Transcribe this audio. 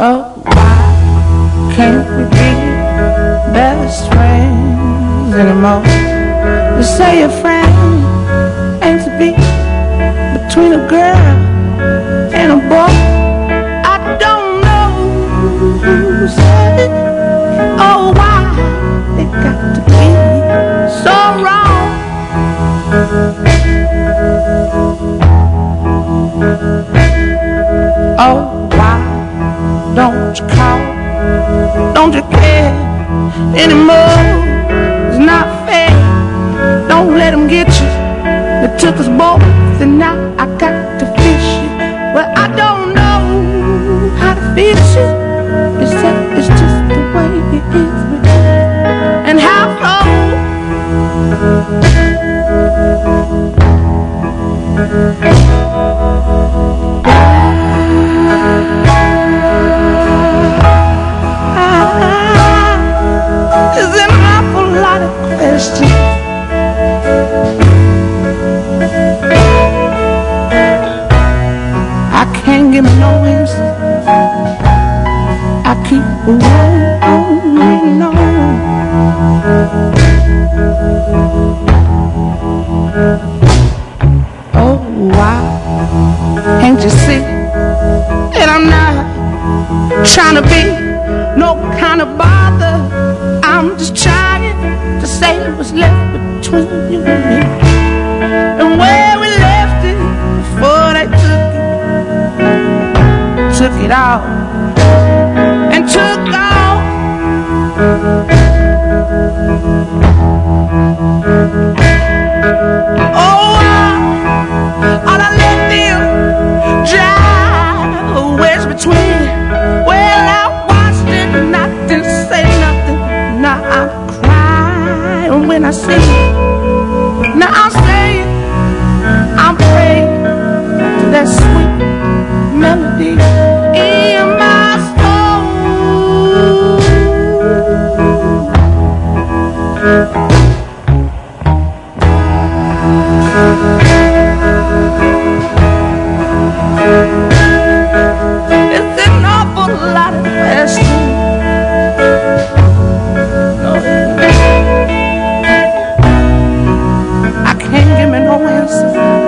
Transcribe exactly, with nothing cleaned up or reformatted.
Oh, why can't we be best friends anymore? They say a friend ain't to be between a girl and a boy. I don't know who said it. Oh, why they got to be so wrong? Oh, why don't you call? Don't you care anymore? It's not fair. Don't let them get you. They took us both, and now I got to fish you. Well, I don't know how to fish you. It's just, it's just the way it is with you. And how cold. There's an awful lot of questions. I can't give me no answer. I keep on, on and on. Oh, why can't you see that I'm not trying to be no kind of bother? I'm just trying to say what's left between you and me, and where we left it before they took it, took it all, and took off. Oh, uh, all I let them drive a wedge between. Well, I watched it and I didn't say nothing. Now I'm crying when I see it. Now I'm saying, I'm praying to that sweet melody in my soul. It's an awful lot of questions. I can't give me no answer.